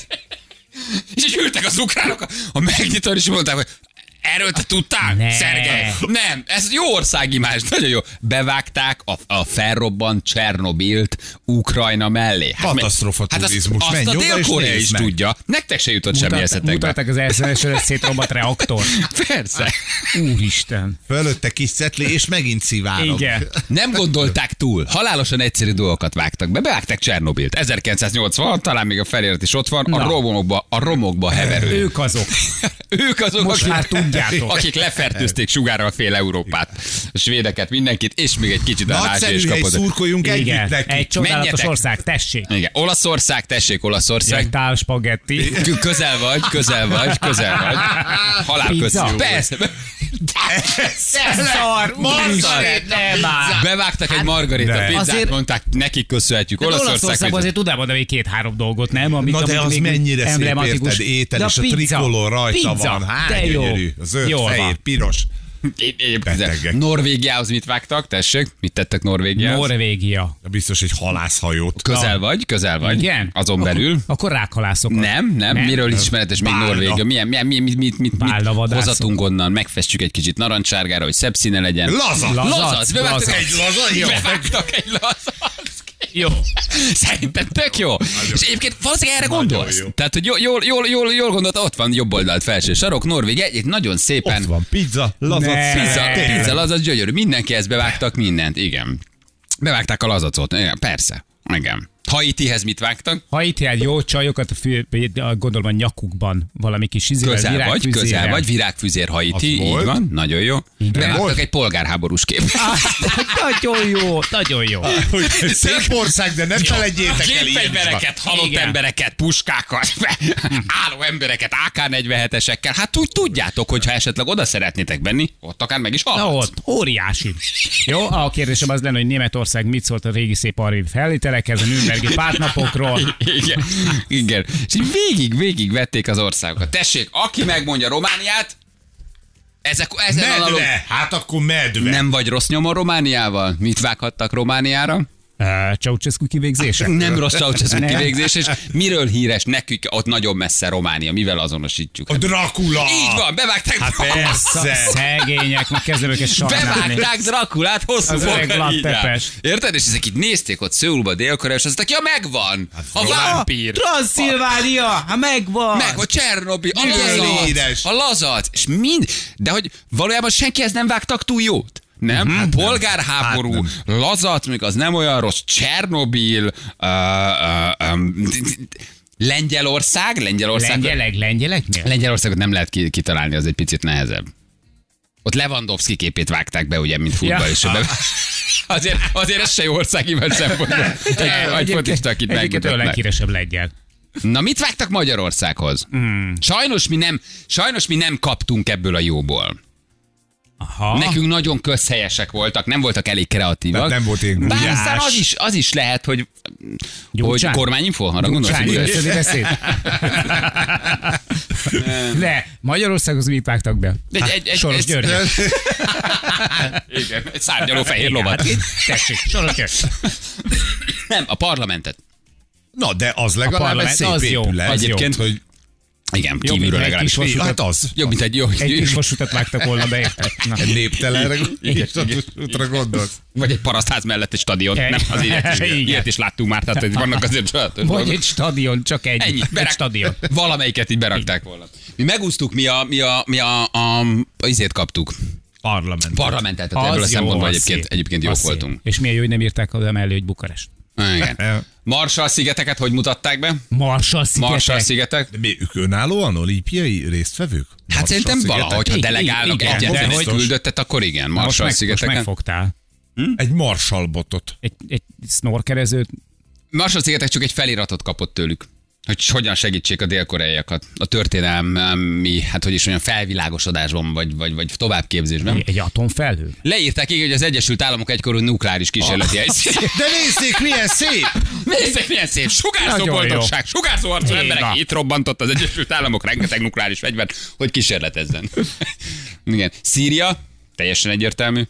És így ültek az ukránok, a megnyitón is mondták, hogy erről te tudtál? Ne. Szergej? Nem, ez jó országimázs, nagyon jó. Bevágták a, a felrobbant Csernobilt Ukrajna mellé. Katasztrófa hát azt, turizmus. azt Menj a oda és Dél-Korea nézd is meg. tudja. Nektek se jutott semmi eszetekbe. Mutatták az elsősorban szétrombat reaktor. Persze. Úristen. Fölötte kis cetli, és megint szivárog. Igen. Nem gondolták túl. Halálosan egyszerű dolgokat vágtak be. Bevágták Csernobilt. ezerkilencszáznyolcvanhat, talán még a felirat is ott van, a Na. romokba, a romokba heverő. Ők azok. Ők azok, Most akik, már tudjátok. akik lefertőzték sugárral fél Európát. A svédeket, mindenkit, és még egy kicsit a Ázsia is Nagyszerű hely, kapott. szurkoljunk együtt Igen. neki. Egy csodálatos Menjetek. ország, tessék. Igen. Olaszország, tessék, Olaszország. Egy tál spagetti. K- Közel vagy, közel vagy, közel vagy. Halálközi. Pizza. Persze. Szar, Úristen, nem áll. Bevágtak egy margarita de. pizzát, Azért- mondták, nekik köszönhetjük. De Olaszország. Olaszországban azért tudnám mondani két-három dolgot, nem? Amit, Na de amit az még mennyire szép, emblematikus. érted? Étel, De és a pizza, trikolor rajta pizza, van. Hány de jó. gyönyörű. Zöld, Jól fehér, van. piros. É- é- Betegek. Norvégiához mit vágtak? Tessék, mit tettek Norvégiához? Norvégia. Biztos egy halászhajót. Közel Na. vagy, közel vagy. Igen? Azon belül. Akkor, akkor rákhalászokat. Nem, nem, Nem? miről ismeretes még Bálna. Norvégia? Milyen, milyen, milyen, mit, mit, mit, mit Bálnavadászok. hozatunk onnan, megfestjük egy kicsit narancssárgára, hogy szebb színe legyen. Laza! Lazac, Lazac, bevágtak lazac. egy laza, jó. Bevágtak egy lazac. Jó. Szerintem tök jó. És egyébként valószínűleg erre Nagyon gondolsz. jó. Tehát, hogy jól, jól, jól, jól, jól gondolta, ott van jobb oldalt felső sarok, Norvégia, egy nagyon szépen Ott van pizza, lazac. Ne. pizza, Tényleg. pizza, lazac, gyönyörű. Mindenki ezt bevágtak, mindent, igen. Bevágták a lazacot, igen, persze. Igen. Haitihez mit vágtak? Ha itt jár jó csajokat, a fű, gondolom a nyakukban valami kis izével, Közel vagy, virágfüzérrel. közel vagy, virágfüzér Haiti, Az így volt. van, nagyon jó. Bevágtak Volt. egy polgárháborús kép. Nagyon jó, nagyon jó. Hogy szép ország, de nem felejtjétek el, ilyen is van. Gépfegyvereket, halott Igen. embereket, puskákat, álló embereket, á ká negyvenhetesekkel. Hát úgy tudjátok, hogy ha esetleg oda szeretnétek venni, ott akár meg is Na halhatsz. ott, óriási. Jó, a kérdésem az lenne, hogy Németország mit szólt a régi szép arrébb felvételekhez, a Nürnbergi pártnapokról. Igen, igen. És így végig, végig vették az országokat. Tessék, aki megmondja Romániát, ezek, ezen analóg... Medve! Hát akkor medve. Nem vagy rossz nyomon Romániával? Mit vághattak Romániára? Uh, Ceausescu kivégzése? Nem rossz Ceausescu kivégzés, és miről híres nekünk ott nagyon messze Románia, mivel azonosítjuk? A Dracula! Így van, bevágták. Hát persze. Szegények, meg kezdem őket sajnálni. Bevágták Drakulát hosszú Az öreg fokkal. lattepes. Érted? És ezek itt nézték ott Szöulba, Dél-Korea, és azt mondták, ja, megvan! A vámpír! Transzilvánia, ha megvan! Meg a Csernobil, a Milyen lazat, édes. a lazat, és mind, de hogy valójában senkihez nem vágtak túl jót. Nem? Hát Hát polgárháború, hát lazat, még az nem olyan rossz, Csernobil, uh, uh, um, Lengyelország, Lengyelország. Lengyelek, lengyeleknél? Lengyelországot nem lehet ki- kitalálni, az egy picit nehezebb. Ott Lewandowski képét vágták be, ugye, mint futballista. Ja. Azért, azért ez se jó ország ilyen szempontból. Egy fotista, akit Egyébként olyan megmutatnak. leghíresebb lengyel. Na, mit vágtak Magyarországhoz? Mm. Sajnos, mi nem, sajnos mi nem kaptunk ebből a jóból. Aha. Nekünk nagyon közhelyesek voltak, nem voltak elég kreatívak. Tehát nem volt ilyen Bár gulyás. aztán az is, az is lehet, hogy, hogy Gyurcsány? kormányinfo, arra gondolsz? Gyurcsány, hogy- összedi beszéd. De Magyarországhoz mit vágtak be? Egy- egy- egy- Soros egy- Györgyet. Igen, egy szárnyaló fehér Igen, lovat. hát itt, tessék, Soros György. Nem, a parlamentet. Na, de az legalább egy parlament, szép az jó, épület. az jó. Egyébként, hogy Igen, Jobb, kívülről mint egy legalábbis. kis vasutat. hát az. Jobb, mint egy jó... Egy kis vasutat vágtak volna be, érted? Na. Egy néptelenre, Igen, és útra gondolsz. Vagy egy parasztház mellett egy stadion. Egy- Nem, az ilyet, is, Igen. ilyet is láttunk már, tehát vannak azért családos Vagy dolgok. egy stadion, csak egy. Ennyi, egy berak, stadion. valamelyiket így berakták volna. Mi megúsztuk, mi a, mi a, mi a, a, a izét kaptuk. Parlament. Parlamentet, tehát ebből a Az jó, szempontból az egyébként, szép. egyébként jók Az szép. voltunk. És milyen jó, hogy nem írták oda mellé, hogy Bukarest. Igen. Marshall-szigeteket hogy mutatták be? Marshall-szigetek. Marshall-szigetek. De mi, ők önállóan olimpiai résztvevők? Hát szerintem Marshall-szigetek? valahogy, ha Igen, delegálnak igen, egyetlen de egy hogy- küldöttet, akkor igen, Most, meg, most Marshall-szigeteken. megfogtál. Egy Marshall botot. Egy, egy snorkelezőt. Marshall-szigetek csak egy feliratot kapott tőlük, hogy hogyan segítsék a dél-koreaiakat a történelmi, hát hogy is olyan felvilágosodásban, vagy, vagy, vagy továbbképzésben. Egy atomfelhő. Leírták így, hogy az Egyesült Államok egykori nukleáris kísérleti helyszín. De nézzék, milyen szép! Nézzék, milyen szép! Sugárzó Nagyon boldogság, sugárzó arcú Így emberek, van. itt robbantott az Egyesült Államok rengeteg nukleáris fegyvert, hogy kísérletezzen. Igen. Szíria, teljesen egyértelmű.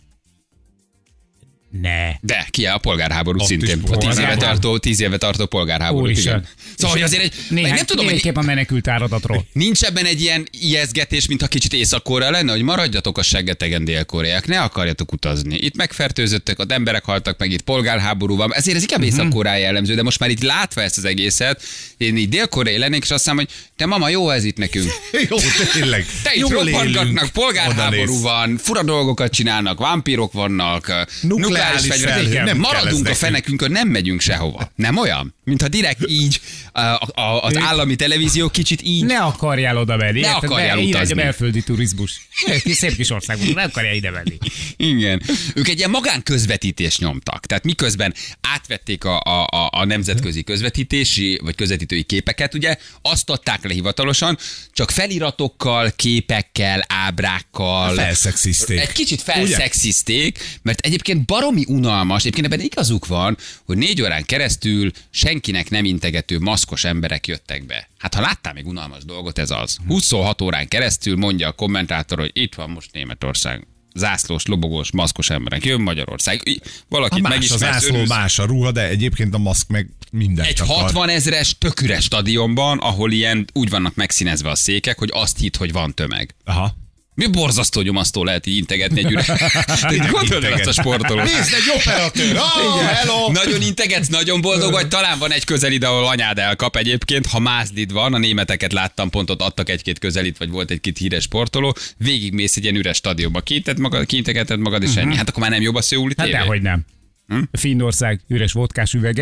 Ne. De ki a polgárháború Ott szintén. is A tíz éve polgárháború. tartó, tíz éve tartó polgárháború. Úristen. Igen. Szóval, hogy azért egy, Néhány, nem tudom, hogy kép a menekült áradatról. nincs ebben egy ilyen ijeszgetés, mintha kicsit Észak-Korea lenne, hogy maradjatok a seggetegen Dél-Koreák, ne akarjatok utazni. Itt megfertőzöttek, ott emberek haltak meg, itt polgárháború van. Ezért ez inkább Észak-Korea jellemző, de most már itt látva ezt az egészet, én így dél-koreai lennék, és azt mondom, hogy te mama, jó ez itt nekünk. Jó, tényleg. Te itt Jól robbangatnak, élünk. polgárháború Odanéz. van, fura dolgokat csinálnak, vámpírok vannak, nukleáris fegyverek. felhő, nem kell ez Maradunk a nekünk. fenekünkön, nem megyünk sehova. Nem olyan? Mintha direkt így a, a, az állami televízió kicsit így. Ne akarjál oda menni. Ne érted? akarjál Be- irány a utazni. belföldi turizmus. Kis szép kis országban, ne akarjál ide menni. Igen. Ők egy ilyen magánközvetítést nyomtak. Tehát miközben átvették a, a, a, a nemzetközi közvetítési, vagy közvetítői képeket, ugye, azt adták le hivatalosan, csak feliratokkal, képekkel, ábrákkal. Felszexizték. Egy kicsit felszexizték, mert egyébként baromi unalmas, egyébként ebben igazuk van, hogy négy órán keresztül senkinek nem integető maszkos emberek jöttek be. Hát ha láttál még unalmas dolgot, ez az. huszonhat órán keresztül mondja a kommentátor, hogy itt van most Németország. Zászlós, lobogós, maszkos emberek. Jön Magyarország. Valakit Más a megismersz, zászló, örülsz. más a ruha, de egyébként a maszk meg mindent Egy akar. hatvan ezres tök üres stadionban, ahol ilyen úgy vannak megszínezve a székek, hogy azt hitt, hogy van tömeg. Aha. Mi borzasztó nyomasztó lehet így integetni egy üres. Minek Gondolod el integet? azt a sportolót. Nézd, egy operatőr! Oh, hello! Nagyon integetsz, nagyon boldog vagy, talán van egy közelid, ahol anyád elkap egyébként, ha mázlid van, a németeket láttam, pont ott adtak egy-két közelít, vagy volt egy-két híres sportoló, végigmész egy ilyen üres stadionba, kinted magad, kintegeted magad, és ennyi. Hát akkor már nem jobb a szőuli Hát tévé? dehogy nem. Hm? Finnország, üres vodkás üvege.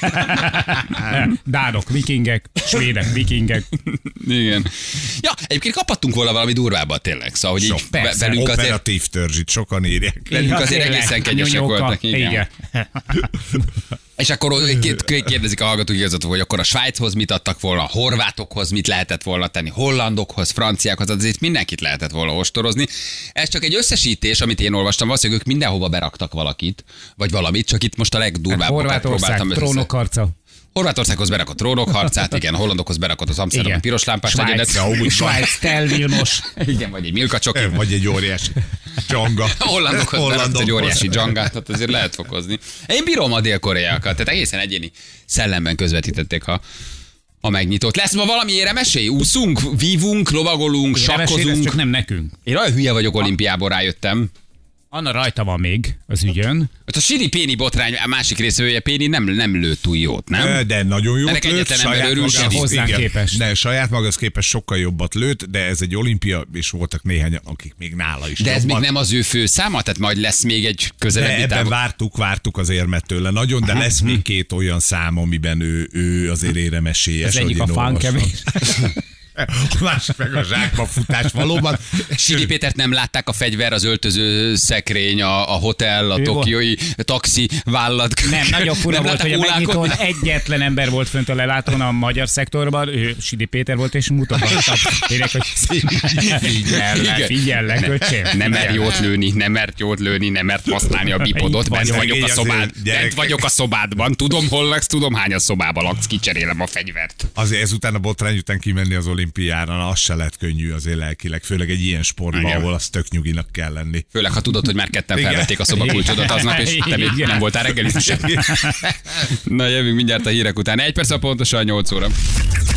Dánok, vikingek, svédek, vikingek. Igen. Ja, egyébként kaphattunk volna valami durvábbat tényleg, szóval, hogy így Sok, be- persze. velünk azért, Operatív törzsit sokan írják. velünk Ja, azért tényleg, egészen kegyesek nyonyóka. voltak. Igen. Igen. És akkor két- két- kérdezik a hallgatók igazat, hogy akkor a Svájchoz mit adtak volna, a horvátokhoz mit lehetett volna tenni, hollandokhoz, franciákhoz, azért mindenkit lehetett volna ostorozni. Ez csak egy összesítés, amit én olvastam, valószínűleg ők mindenhova beraktak valakit, vagy valamit, csak itt most a legdurvábbakat Horvátország, próbáltam össze. trónokharca. Horvátországhoz berakott trónok harcát, igen, a hollandokhoz berakott az Amsterdami piros lámpás egyedet. Svájc, Tel Vilmos. Igen, vagy egy Milka csoki. Vagy egy óriási dzsanga. A hollandokhoz berakott egy óriási dzsangát, tehát azért lehet fokozni. Én bírom a dél-koreaiakat, tehát egészen egyéni szellemben közvetítették a a megnyitót. Lesz ma valami éremesély? Úszunk, vívunk, lovagolunk, sakkozunk. Csak nem nekünk. Én olyan hülye vagyok, olimpiából rájöttem. Anna rajta van még az ügyön. A Sidi Péni botrány, a másik részvője Péni nem, nem lőtt túl jót, nem? De nagyon jót Ennek lőtt. egyetlen ember Saját örül, magához, hozzánk igen. képest. De saját magához képest sokkal jobbat lőtt, de ez egy olimpia, és voltak néhány, akik még nála is. De ez jobban. még nem az ő fő száma, tehát majd lesz még egy De közelebbi ebben távol. vártuk, vártuk az érmet tőle nagyon, de lesz még két olyan szám, amiben ő, ő azért éremesélyes. Az egyik a fánkevés. A másik meg a zsákba futás valóban. Sidi Pétert nem látták, a fegyver, az öltöző szekrény, a, a hotel, a tokiói taxi vállalat. Nem, nagyon fura Nem volt, hogy a látták megnyitón hulákodni? egyetlen ember volt fönt a lelátón a magyar szektorban, ő Sidi Péter volt, és mutogatta. Tényleg, hogy figyellek, figyellek, öcsém. Nem mer jót lőni, nem mert jót lőni, nem mert használni a bipodot, bent vagyok. vagyok a Azért, szobád, gyerekek. bent vagyok a szobádban, tudom hol laksz, tudom hány a szobában laksz, kicserélem a fegyvert. Azért ezután a botrány után kimenni az olimpiára, na, az se lett könnyű azért lelkileg, főleg egy ilyen sportban, Igen. ahol az tök nyuginak kell lenni. Főleg, ha tudod, hogy már ketten Igen. felvették a szobakulcsodat aznap, és te még Igen. nem voltál reggelizni sem. Na jövünk mindjárt a hírek után. Egy perc a pontosan nyolc óra.